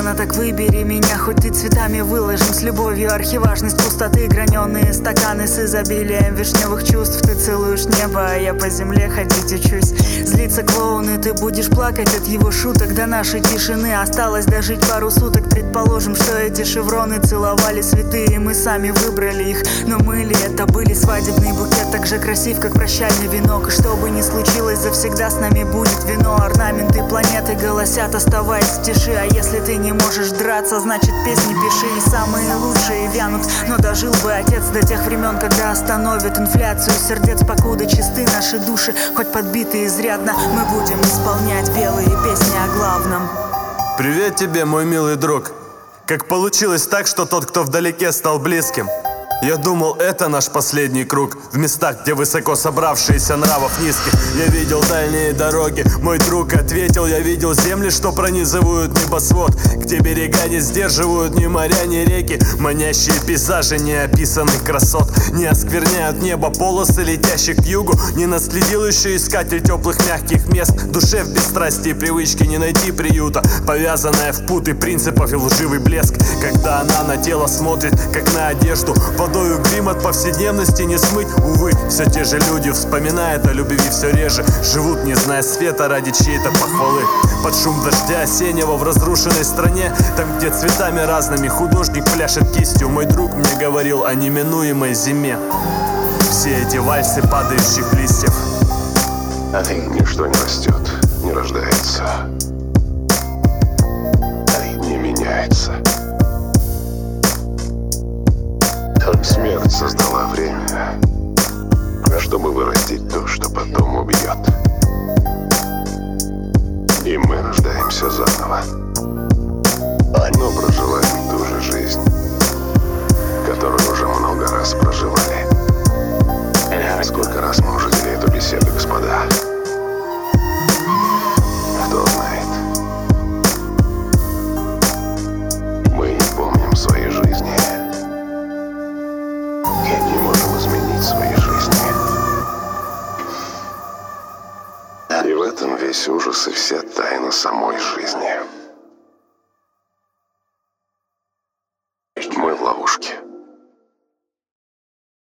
сложно, так выбери меня. Хоть ты цветами выложим, с любовью архиважность пустоты. Граненые стаканы с изобилием вишневых чувств. Ты целуешь небо, а я по земле ходить учусь. Злится клоун, и ты будешь плакать от его шуток. До нашей тишины осталось дожить пару суток. Предположим, что эти шевроны целовали святые, мы сами выбрали их. Но мы ли это были? Свадебный букет так же красив, как прощальный венок. И что бы ни случилось, завсегда с нами будет вино. Орнаменты планеты голосят, оставаясь в тиши. А если ты не можешь драться, значит песни пиши. И самые лучшие вянут, но дожил бы отец до тех времен, когда остановит инфляцию сердец, покуда чисты наши души, хоть подбиты изрядно. Мы будем исполнять белые песни о главном. Привет тебе, мой милый друг. Как получилось так, что тот, кто вдалеке, стал близким? Я думал, это наш последний круг. В местах, где высоко собравшиеся нравов низких. Я видел дальние дороги, мой друг ответил. Я видел земли, что пронизывают небосвод, где берега не сдерживают ни моря, ни реки. Манящие пейзажи неописанных красот не оскверняют небо полосы, летящих к югу. Не наследил еще искатель теплых мягких мест. Душе в бесстрастии привычки не найти приюта, повязанная в путы принципов и лживый блеск. Когда она на тело смотрит, как на одежду, водою грим от повседневности не смыть. Увы, все те же люди вспоминают о любви все реже. Живут, не зная света, ради чьей-то похвалы. Под шум дождя осеннего в разрушенной стране, там, где цветами разными художник пляшет кистью. Мой друг мне говорил о неминуемой зиме. Все эти вальсы падающих листьев. Ничто не растет, не рождается, не меняется. Смерть создала время, чтобы вырастить то, что потом убьет. И мы рождаемся заново, но проживаем ту же жизнь, которую уже много раз проживали. Сколько раз мы уже вели эту беседу, господа? Кто знает? Мы не помним своей жизни. И не можем изменить свои жизни. И в этом весь ужас и вся тайна самой жизни.